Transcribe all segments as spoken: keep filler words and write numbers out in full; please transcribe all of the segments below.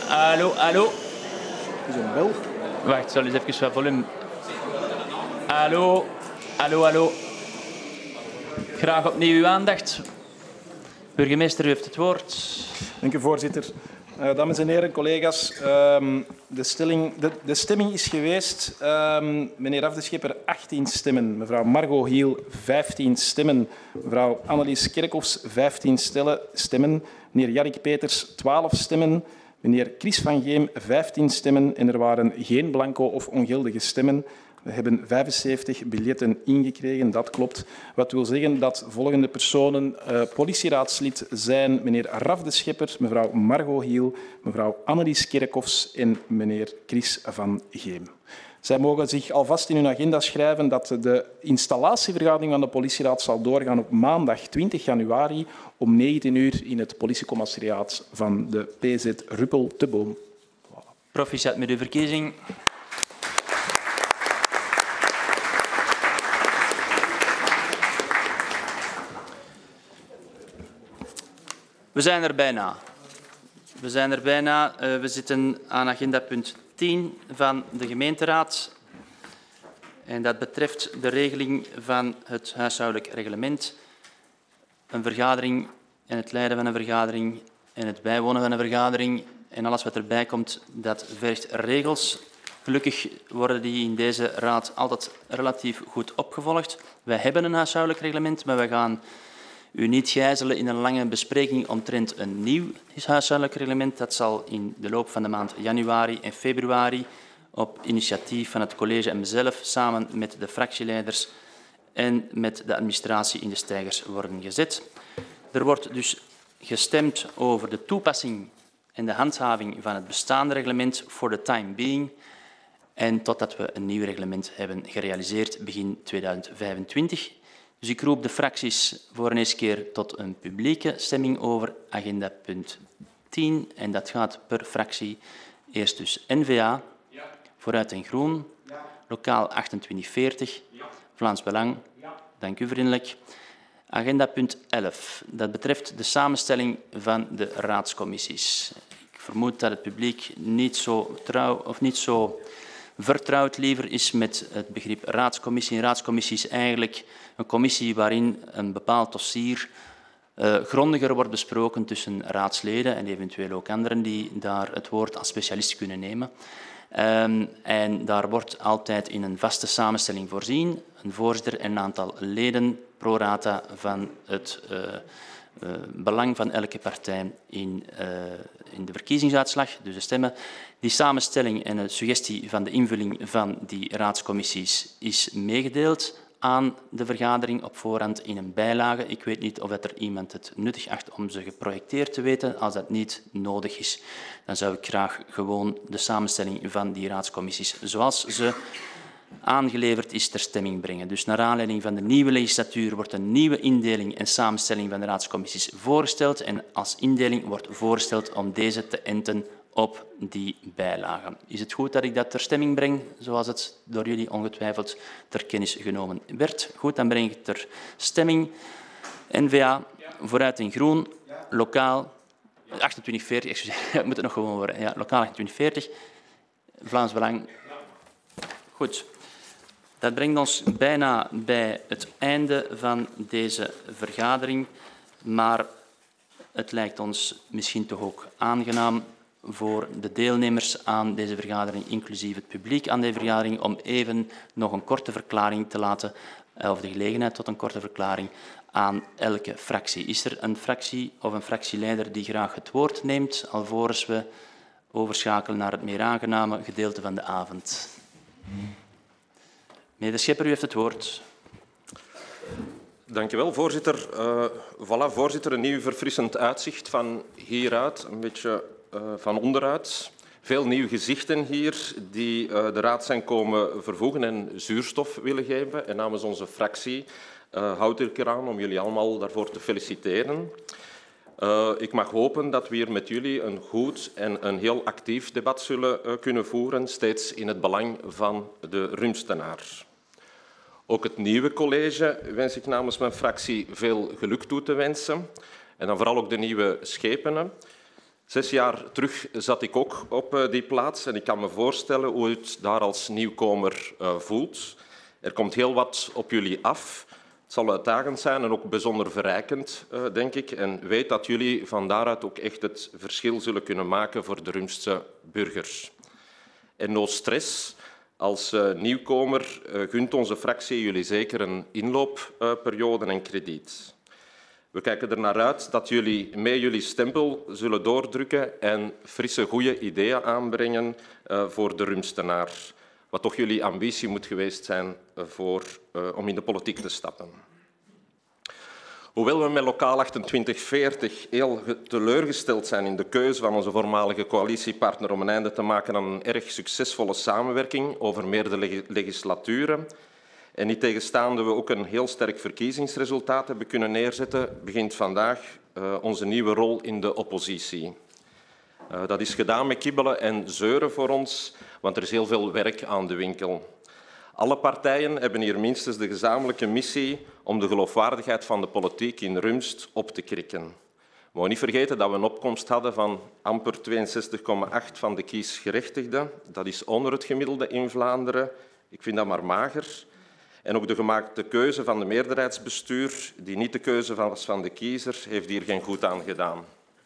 Hallo, hallo. Is er een bel? Wacht, ik zal eens even wat volume. Hallo, hallo, hallo. Graag opnieuw uw aandacht. Burgemeester, u heeft het woord. Dank u, voorzitter. Uh, dames en heren, collega's. Um, de, stelling, de, de stemming is geweest. Um, meneer Raf de Schepper, achttien stemmen. Mevrouw Margot Hiel, vijftien stemmen. Mevrouw Annelies Kerkhoffs, vijftien stemmen. Meneer Jarrik Peters, twaalf stemmen. Meneer Chris van Geem, vijftien stemmen. En er waren geen blanco of ongeldige stemmen. We hebben vijfenzeventig biljetten ingekregen, dat klopt. Wat wil zeggen dat volgende personen uh, politieraadslid zijn meneer Raf de Schepper, mevrouw Margot Hiel, mevrouw Annelies Kerkhoffs en meneer Chris van Geem. Zij mogen zich alvast in hun agenda schrijven dat de installatievergadering van de politieraad zal doorgaan op maandag twintig januari om negentien uur in het politiecommissariaat van de P Z Ruppel te Boom. Voilà. Proficiat met uw verkiezing. We zijn er bijna. We zijn er bijna. Uh, we zitten aan agenda punt tien van de gemeenteraad. En dat betreft de regeling van het huishoudelijk reglement. Een vergadering en het leiden van een vergadering en het bijwonen van een vergadering en alles wat erbij komt, dat vergt regels. Gelukkig worden die in deze raad altijd relatief goed opgevolgd. Wij hebben een huishoudelijk reglement, maar we gaan u niet gijzelen in een lange bespreking omtrent een nieuw huishoudelijk reglement. Dat zal in de loop van de maand januari en februari op initiatief van het college en mezelf samen met de fractieleiders en met de administratie in de steigers worden gezet. Er wordt dus gestemd over de toepassing en de handhaving van het bestaande reglement for the time being en totdat we een nieuw reglement hebben gerealiseerd begin tweeduizend vijfentwintig. Dus ik roep de fracties voor een eerste keer tot een publieke stemming over agenda punt tien. En dat gaat per fractie. Eerst dus N V A, ja. Vooruit en Groen, ja. Lokaal achtentwintig veertig, ja. Vlaams Belang, ja. Dank u vriendelijk. Agenda punt elf, dat betreft de samenstelling van de raadscommissies. Ik vermoed dat het publiek niet zo trouw of niet zo vertrouwd liever is met het begrip raadscommissie. Een raadscommissie is eigenlijk een commissie waarin een bepaald dossier uh, grondiger wordt besproken tussen raadsleden en eventueel ook anderen die daar het woord als specialist kunnen nemen. Um, en daar wordt altijd in een vaste samenstelling voorzien, een voorzitter en een aantal leden pro rata van het uh, uh, belang van elke partij in, uh, in de verkiezingsuitslag, dus de stemmen. Die samenstelling en de suggestie van de invulling van die raadscommissies is meegedeeld aan de vergadering op voorhand in een bijlage. Ik weet niet of er iemand het nuttig acht om ze geprojecteerd te weten. Als dat niet nodig is, dan zou ik graag gewoon de samenstelling van die raadscommissies zoals ze aangeleverd is ter stemming brengen. Dus naar aanleiding van de nieuwe legislatuur wordt een nieuwe indeling en samenstelling van de raadscommissies voorgesteld en als indeling wordt voorgesteld om deze te enten op die bijlagen. Is het goed dat ik dat ter stemming breng, zoals het door jullie ongetwijfeld ter kennis genomen werd? Goed, dan breng ik het ter stemming. N V A, Vooruit in Groen, lokaal achtentwintig veertig, excuseer, het moet het nog gewoon worden. Ja, lokaal achtentwintig veertig, Vlaams Belang. Goed, dat brengt ons bijna bij het einde van deze vergadering, maar het lijkt ons misschien toch ook aangenaam voor de deelnemers aan deze vergadering, inclusief het publiek aan deze vergadering, om even nog een korte verklaring te laten, of de gelegenheid tot een korte verklaring aan elke fractie. Is er een fractie of een fractieleider die graag het woord neemt, alvorens we overschakelen naar het meer aangename gedeelte van de avond? Meneer de Schepper, u heeft het woord. Dank u wel, voorzitter. Uh, voilà, voorzitter, een nieuw verfrissend uitzicht van hieruit, een beetje uh, van onderuit. Veel nieuwe gezichten hier die uh, de raad zijn komen vervoegen en zuurstof willen geven. En namens onze fractie uh, houd ik eraan om jullie allemaal daarvoor te feliciteren. Uh, ik mag hopen dat we hier met jullie een goed en een heel actief debat zullen uh, kunnen voeren, steeds in het belang van de Rumstenaar. Ook het nieuwe college wens ik namens mijn fractie veel geluk toe te wensen. En dan vooral ook de nieuwe schepenen. Zes jaar terug zat ik ook op die plaats en ik kan me voorstellen hoe u het daar als nieuwkomer voelt. Er komt heel wat op jullie af. Het zal uitdagend zijn en ook bijzonder verrijkend, denk ik. En weet dat jullie van daaruit ook echt het verschil zullen kunnen maken voor de Rumstse burgers. En no stress. Als nieuwkomer gunt onze fractie jullie zeker een inloopperiode en krediet. We kijken er naar uit dat jullie mee jullie stempel zullen doordrukken en frisse, goede ideeën aanbrengen voor de Rumstenaar. Wat toch jullie ambitie moet geweest zijn voor, uh, om in de politiek te stappen. Hoewel we met lokaal achtentwintig veertig heel teleurgesteld zijn in de keuze van onze voormalige coalitiepartner om een einde te maken aan een erg succesvolle samenwerking over meerdere legislaturen, en niet tegenstaande we ook een heel sterk verkiezingsresultaat hebben kunnen neerzetten, begint vandaag uh, onze nieuwe rol in de oppositie. Uh, dat is gedaan met kibbelen en zeuren voor ons, want er is heel veel werk aan de winkel. Alle partijen hebben hier minstens de gezamenlijke missie om de geloofwaardigheid van de politiek in Rumst op te krikken. We mogen niet vergeten dat we een opkomst hadden van amper tweeënzestig komma acht van de kiesgerechtigden. Dat is onder het gemiddelde in Vlaanderen. Ik vind dat maar mager. En ook de gemaakte keuze van de meerderheidsbestuur, die niet de keuze was van de kiezer, heeft hier geen goed aan gedaan.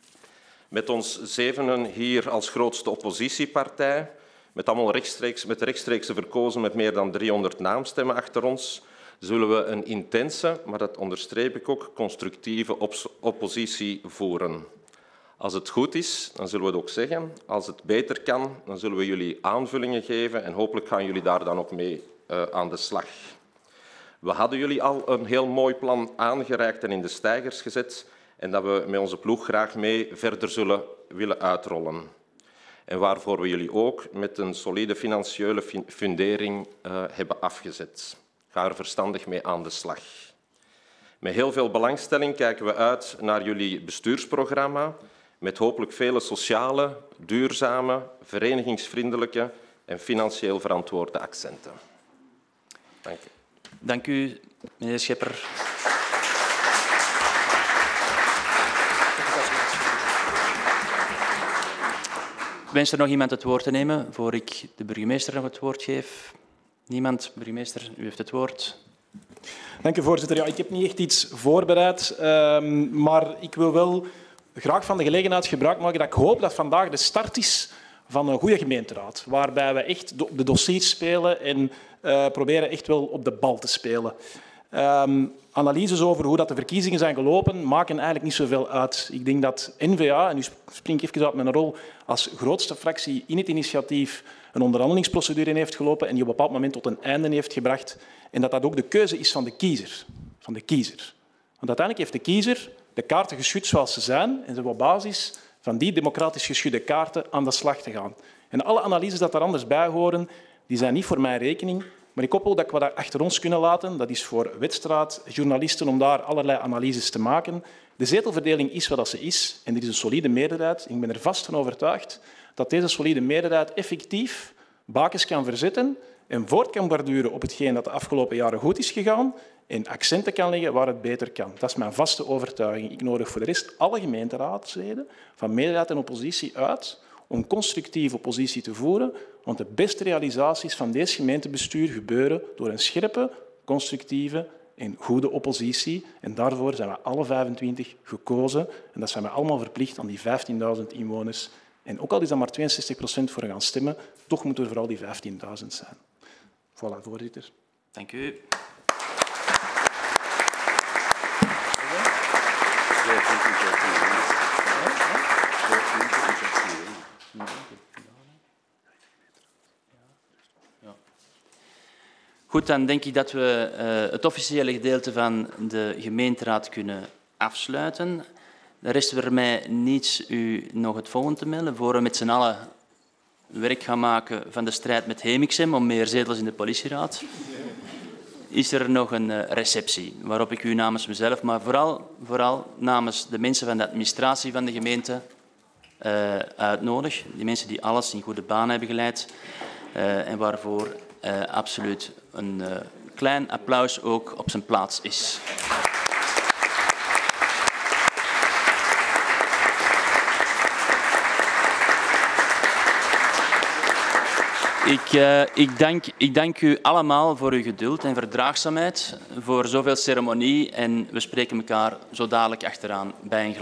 Met ons zevenen hier als grootste oppositiepartij, met allemaal rechtstreeks, met rechtstreekse verkozen met meer dan driehonderd naamstemmen achter ons, zullen we een intense, maar dat onderstreep ik ook, constructieve op- oppositie voeren. Als het goed is, dan zullen we het ook zeggen. Als het beter kan, dan zullen we jullie aanvullingen geven en hopelijk gaan jullie daar dan ook mee uh, aan de slag. We hadden jullie al een heel mooi plan aangereikt en in de steigers gezet en dat we met onze ploeg graag mee verder zullen willen uitrollen. En waarvoor we jullie ook met een solide financiële fundering uh, hebben afgezet. Ga er verstandig mee aan de slag. Met heel veel belangstelling kijken we uit naar jullie bestuursprogramma, met hopelijk vele sociale, duurzame, verenigingsvriendelijke en financieel verantwoorde accenten. Dank u. Dank u, meneer Schepper. Wenst er nog iemand het woord te nemen voor ik de burgemeester nog het woord geef? Niemand? Burgemeester, u heeft het woord. Dank u, voorzitter. Ja, ik heb niet echt iets voorbereid, um, maar ik wil wel graag van de gelegenheid gebruik maken dat ik hoop dat vandaag de start is van een goede gemeenteraad, waarbij we echt op de dossiers spelen en uh, proberen echt wel op de bal te spelen. Um, analyses over hoe dat de verkiezingen zijn gelopen maken eigenlijk niet zoveel uit. Ik denk dat N V A, en nu spring ik even uit mijn rol als grootste fractie in het initiatief, een onderhandelingsprocedure in heeft gelopen en die op een bepaald moment tot een einde heeft gebracht. En dat dat ook de keuze is van de kiezer. Van de kiezer. Want uiteindelijk heeft de kiezer de kaarten geschud zoals ze zijn en ze hebben op basis van die democratisch geschudde kaarten aan de slag te gaan. En alle analyses dat daar anders bij horen, die zijn niet voor mijn rekening. Maar ik hoop wel dat we dat achter ons kunnen laten. Dat is voor wedstrijdjournalisten om daar allerlei analyses te maken. De zetelverdeling is wat ze is en er is een solide meerderheid. Ik ben er vast van overtuigd dat deze solide meerderheid effectief bakens kan verzetten en voort kan borduren op hetgeen dat de afgelopen jaren goed is gegaan en accenten kan leggen waar het beter kan. Dat is mijn vaste overtuiging. Ik nodig voor de rest alle gemeenteraadsleden van meerderheid en oppositie uit om constructieve oppositie te voeren, want de beste realisaties van deze gemeentebestuur gebeuren door een scherpe, constructieve en goede oppositie. En daarvoor zijn we alle vijfentwintig gekozen. En dat zijn we allemaal verplicht aan die vijftienduizend inwoners. En ook al is dat maar tweeënzestig procent voor gaan stemmen, toch moeten we vooral die vijftienduizend zijn. Voilà, voorzitter. Dank u. Goed, dan denk ik dat we uh, het officiële gedeelte van de gemeenteraad kunnen afsluiten. De rest er mij niets u nog het volgende te melden, voor we met z'n allen werk gaan maken van de strijd met Hemixem om meer zetels in de politieraad. Is er nog een uh, receptie, waarop ik u namens mezelf, maar vooral, vooral namens de mensen van de administratie van de gemeente uh, uitnodig. Die mensen die alles in goede baan hebben geleid uh, en waarvoor uh, absoluut een uh, klein applaus ook op zijn plaats is. Ik, uh, ik, dank, ik dank u allemaal voor uw geduld en verdraagzaamheid, voor zoveel ceremonie en we spreken elkaar zo dadelijk achteraan bij een glas.